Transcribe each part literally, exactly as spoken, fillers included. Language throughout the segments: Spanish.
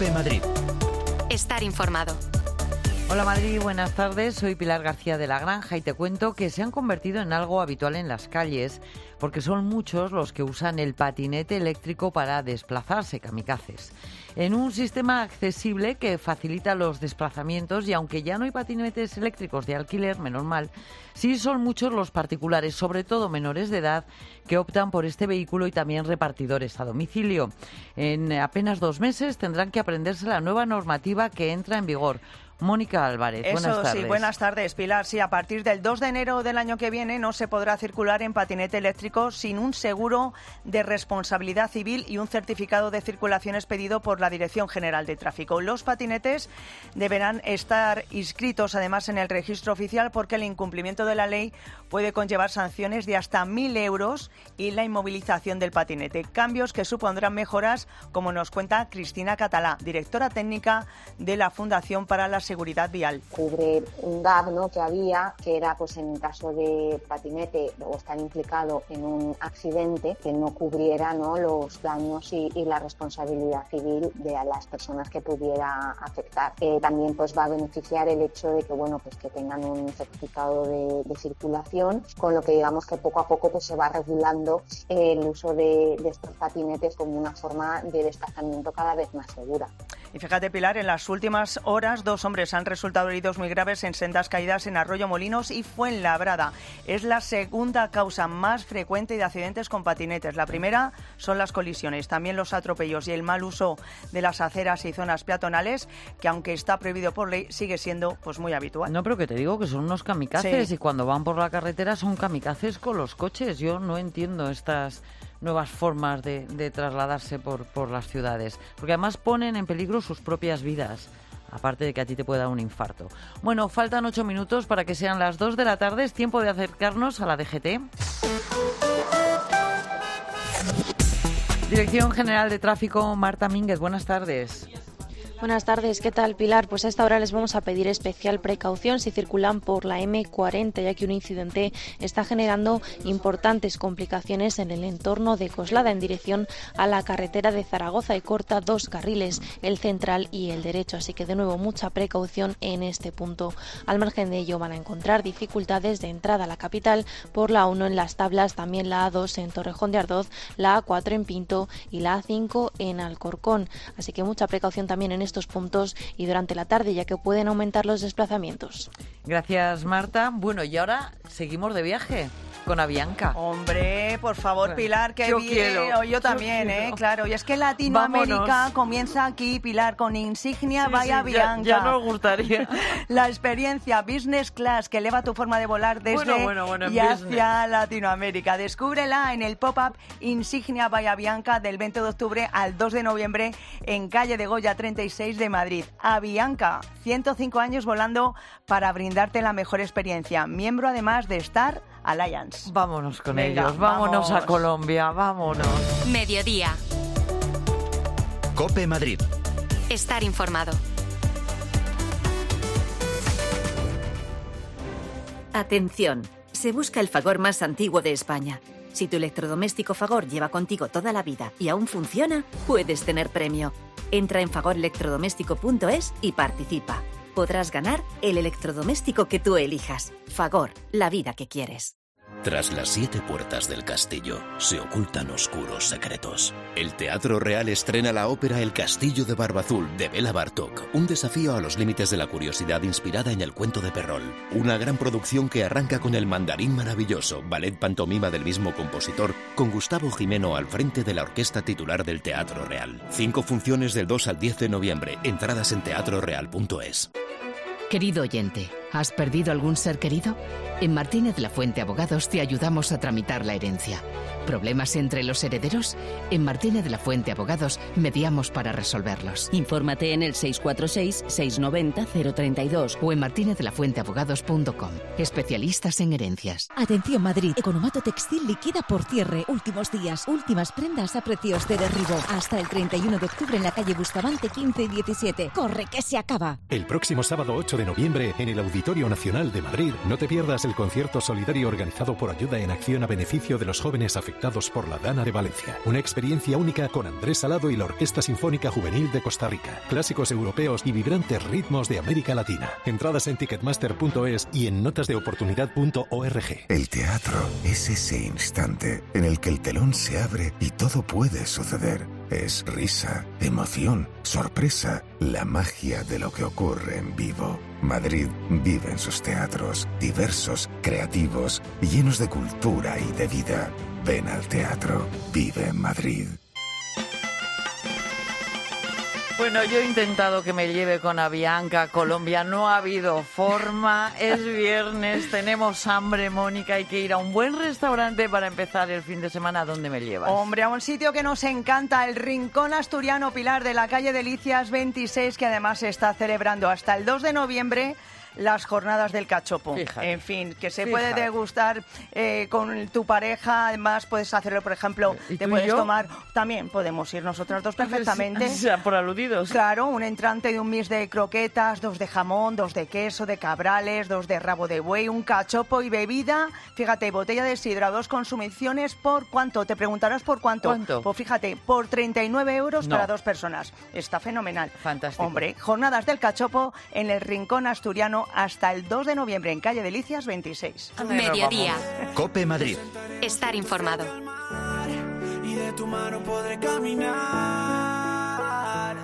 COPE Madrid. Estar informado. Hola Madrid, buenas tardes. Soy Pilar García de la Granja y te cuento que se han convertido en algo habitual en las calles porque son muchos los que usan el patinete eléctrico para desplazarse, kamikazes. En un sistema accesible que facilita los desplazamientos y aunque ya no hay patinetes eléctricos de alquiler, menos mal, sí son muchos los particulares, sobre todo menores de edad, que optan por este vehículo y también repartidores a domicilio. En apenas dos meses tendrán que aprenderse la nueva normativa que entra en vigor. Mónica Álvarez, Eso, buenas tardes. Sí, buenas tardes, Pilar. Sí, a partir del dos de enero del año que viene no se podrá circular en patinete eléctrico sin un seguro de responsabilidad civil y un certificado de circulación expedido por la Dirección General de Tráfico. Los patinetes deberán estar inscritos además en el registro oficial porque el incumplimiento de la ley puede conllevar sanciones de hasta mil euros y la inmovilización del patinete. Cambios que supondrán mejoras, como nos cuenta Cristina Catalá, directora técnica de la Fundación para la Seguridad Vial. Cubre un gap, ¿no?, que había, que era pues en caso de patinete o estar implicado en un accidente, que no cubriera, ¿no?, los daños y, y la responsabilidad civil de a las personas que pudiera afectar. Eh, también pues va a beneficiar el hecho de que bueno pues que tengan un certificado de, de circulación, con lo que digamos que poco a poco pues se va regulando eh, el uso de, de estos patinetes como una forma de desplazamiento cada vez más segura. Y fíjate, Pilar, en las últimas horas dos hombres han resultado heridos muy graves en sendas caídas en Arroyo Molinos y Fuenlabrada. Es la segunda causa más frecuente de accidentes con patinetes. La primera son las colisiones, también los atropellos y el mal uso de las aceras y zonas peatonales, que aunque está prohibido por ley, sigue siendo pues muy habitual. No, pero que te digo que son unos kamikazes Sí. y cuando van por la carretera son kamikazes con los coches. Yo no entiendo estas nuevas formas de, de trasladarse por, por las ciudades, porque además ponen en peligro sus propias vidas. Aparte de que a ti te puede dar un infarto. Bueno, faltan ocho minutos para que sean las dos de la tarde. Es tiempo de acercarnos a la D G T. Dirección General de Tráfico, Marta Mínguez, buenas tardes. Buenas tardes, ¿qué tal, Pilar? Pues a esta hora les vamos a pedir especial precaución si circulan por la eme cuarenta, ya que un incidente está generando importantes complicaciones en el entorno de Coslada en dirección a la carretera de Zaragoza y corta dos carriles, el central y el derecho. Así que de nuevo mucha precaución en este punto. Al margen de ello van a encontrar dificultades de entrada a la capital por la uno en Las Tablas, también la a dos en Torrejón de Ardoz, la a cuatro en Pinto y la a cinco en Alcorcón. Así que mucha precaución también en estos puntos y durante la tarde, ya que pueden aumentar los desplazamientos. Gracias, Marta. Bueno, y ahora seguimos de viaje con Avianca. Hombre, por favor, Pilar, que yo bien. quiero, Yo también, yo ¿eh? quiero. Claro. Y es que Latinoamérica Vámonos. comienza aquí, Pilar, con Insignia Sí, by sí, ya- Avianca. ya nos gustaría. La experiencia Business Class que eleva tu forma de volar desde Bueno, bueno, bueno, en y hacia business. Latinoamérica. Descúbrela en el pop-up Insignia by Avianca del veinte de octubre al dos de noviembre en calle de Goya treinta y seis de Madrid. Avianca, ciento cinco años volando para brindarte la mejor experiencia. Miembro además de Star Alliance. Vámonos con Venga, ellos, vámonos vamos. a Colombia, vámonos. Mediodía. COPE Madrid. Estar informado. Atención, se busca el Fagor más antiguo de España. Si tu electrodoméstico Fagor lleva contigo toda la vida y aún funciona, puedes tener premio. Entra en fagor electrodoméstico punto es y participa. Podrás ganar el electrodoméstico que tú elijas. Fagor, la vida que quieres. Tras las siete puertas del castillo se ocultan oscuros secretos. El Teatro Real estrena la ópera El Castillo de Barbazul de Bela Bartók, un desafío a los límites de la curiosidad inspirada en el cuento de Perrol. Una gran producción que arranca con El Mandarín Maravilloso, ballet pantomima del mismo compositor, con Gustavo Jimeno al frente de la orquesta titular del Teatro Real. Cinco funciones del dos al diez de noviembre. Entradas en teatro real punto es. Querido oyente, ¿has perdido algún ser querido? En Martínez La Fuente Abogados te ayudamos a tramitar la herencia. ¿Problemas entre los herederos? En Martínez La Fuente Abogados mediamos para resolverlos. Infórmate en el seis cuatro seis, seis nueve cero, cero tres dos o en martínez de la fuente abogados punto com. Especialistas en herencias. Atención Madrid, Economato Textil liquida por cierre. Últimos días, últimas prendas a precios de derribo. Hasta el treinta y uno de octubre en la calle Bustamante quince y diecisiete. ¡Corre que se acaba! El próximo sábado ocho de noviembre en el Auditorio Auditorio Nacional de Madrid, no te pierdas el concierto solidario organizado por Ayuda en Acción a beneficio de los jóvenes afectados por la Dana de Valencia. Una experiencia única con Andrés Salado y la Orquesta Sinfónica Juvenil de Costa Rica. Clásicos europeos y vibrantes ritmos de América Latina. Entradas en ticketmaster punto es y en notas de oportunidad punto org. El teatro es ese instante en el que el telón se abre y todo puede suceder. Es risa, emoción, sorpresa, la magia de lo que ocurre en vivo. Madrid vive en sus teatros, diversos, creativos, llenos de cultura y de vida. Ven al teatro, vive en Madrid. Bueno, yo he intentado que me lleve con Avianca a Colombia, no ha habido forma, es viernes, tenemos hambre, Mónica, hay que ir a un buen restaurante para empezar el fin de semana. ¿Dónde me llevas? Hombre, a un sitio que nos encanta, el Rincón Asturiano, Pilar, de la calle Delicias veintiséis, que además se está celebrando hasta el dos de noviembre las jornadas del cachopo. Fíjate. En fin, que se Fíjate. puede degustar eh, con tu pareja. Además, puedes hacerlo, por ejemplo, te puedes yo? tomar. También podemos ir nosotras dos perfectamente. O sea, por aludidos. Claro, un entrante de un mix de croquetas, dos de jamón, dos de queso, de cabrales, dos de rabo de buey, un cachopo y bebida. Fíjate, botella de sidra, dos consumiciones, ¿por cuánto? Te preguntarás por cuánto. ¿Cuánto? Pues fíjate, por treinta y nueve euros no. para dos personas. Está fenomenal. Fantástico. Hombre, jornadas del cachopo en el Rincón Asturiano hasta el dos de noviembre en calle Delicias veintiséis. Mediodía. COPE Madrid. Estar informado. Y de tu mano podré caminar.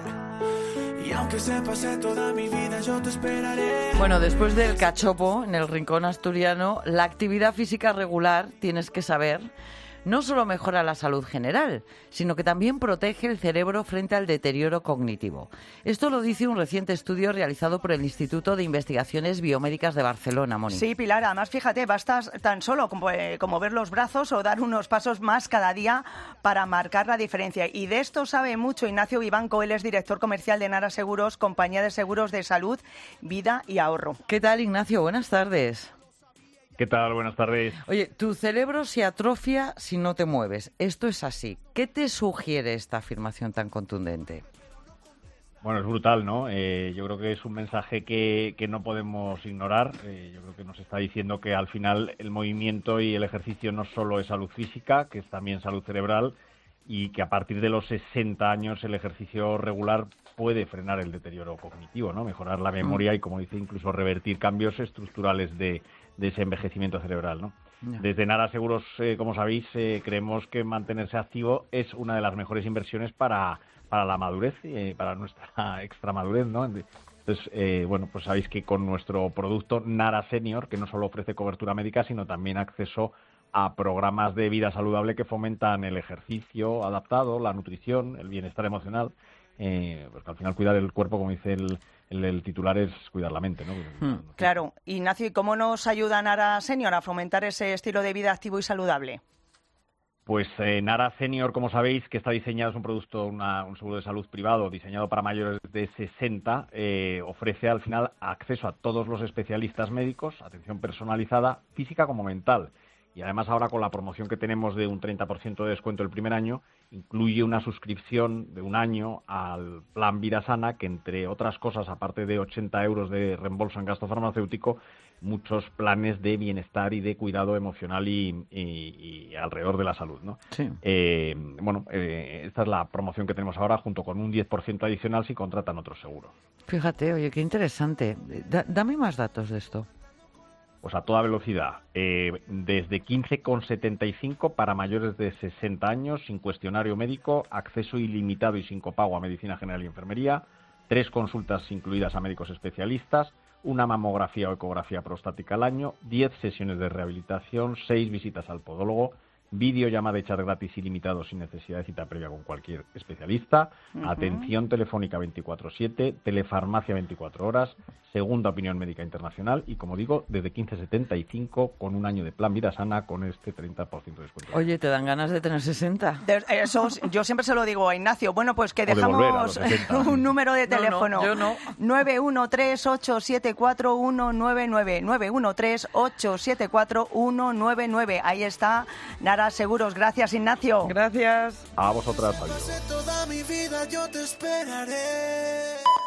Y aunque se pase toda mi vida, yo te esperaré. Bueno, después del cachopo en el Rincón Asturiano, la actividad física regular, tienes que saber, no solo mejora la salud general, sino que también protege el cerebro frente al deterioro cognitivo. Esto lo dice un reciente estudio realizado por el Instituto de Investigaciones Biomédicas de Barcelona, Mónica. Sí, Pilar, además, fíjate, basta tan solo como, eh, como ver los brazos o dar unos pasos más cada día para marcar la diferencia. Y de esto sabe mucho Ignacio Vivanco, él es director comercial de Nara Seguros, compañía de seguros de salud, vida y ahorro. ¿Qué tal, Ignacio? Buenas tardes. ¿Qué tal? Buenas tardes. Oye, tu cerebro se atrofia si no te mueves. Esto es así. ¿Qué te sugiere esta afirmación tan contundente? Bueno, es brutal, ¿no? Eh, yo creo que es un mensaje que, que no podemos ignorar. Eh, yo creo que nos está diciendo que al final el movimiento y el ejercicio no solo es salud física, que es también salud cerebral, y que a partir de los sesenta años el ejercicio regular puede frenar el deterioro cognitivo, ¿no? Mejorar la memoria y, como dice, incluso revertir cambios estructurales de, de ese envejecimiento cerebral, ¿no? No. Desde Nara Seguros, eh, como sabéis, eh, creemos que mantenerse activo es una de las mejores inversiones para, para la madurez, eh, para nuestra extramadurez, ¿no? Entonces, eh, bueno, pues sabéis que con nuestro producto Nara Senior, que no solo ofrece cobertura médica, sino también acceso a programas de vida saludable que fomentan el ejercicio adaptado, la nutrición, el bienestar emocional, eh, porque al final cuidar el cuerpo, como dice el, el, el titular, es cuidar la mente, ¿no? Hmm, claro. Ignacio, ¿y cómo nos ayuda Nara Senior a fomentar ese estilo de vida activo y saludable? Pues eh, Nara Senior, como sabéis, que está diseñado, es un producto, una, un seguro de salud privado diseñado para mayores de sesenta, eh, ofrece al final acceso a todos los especialistas médicos, atención personalizada, física como mental. Y además ahora con la promoción que tenemos de un treinta por ciento de descuento el primer año, incluye una suscripción de un año al plan Vida Sana, que entre otras cosas, aparte de ochenta euros de reembolso en gasto farmacéutico, muchos planes de bienestar y de cuidado emocional y, y, y alrededor de la salud, ¿no? Sí. Eh, bueno, eh, esta es la promoción que tenemos ahora, junto con un diez por ciento adicional si contratan otro seguro. Fíjate, oye, qué interesante. Da, dame más datos de esto. Pues a toda velocidad, eh, desde quince con setenta y cinco para mayores de sesenta años, sin cuestionario médico, acceso ilimitado y sin copago a medicina general y enfermería, tres consultas incluidas a médicos especialistas, una mamografía o ecografía prostática al año, diez sesiones de rehabilitación, seis visitas al podólogo, videollamada y chat gratis ilimitado sin necesidad de cita previa con cualquier especialista, uh-huh. atención telefónica veinticuatro siete, telefarmacia veinticuatro horas, segunda opinión médica internacional y, como digo, desde quince setenta y cinco con un año de plan Vida Sana con este treinta por ciento de descuento. Oye, ¿te dan ganas de tener sesenta? De, eso, yo siempre se lo digo a Ignacio. Bueno, pues que dejamos de un número de teléfono. No, no, yo no. nueve uno tres, ocho siete cuatro, uno nueve nueve. nueve uno tres, ocho siete cuatro, uno nueve nueve. Ahí está Nara Seguros. Gracias, Ignacio. Gracias. A vosotras. Adiós. Toda mi vida yo te esperaré.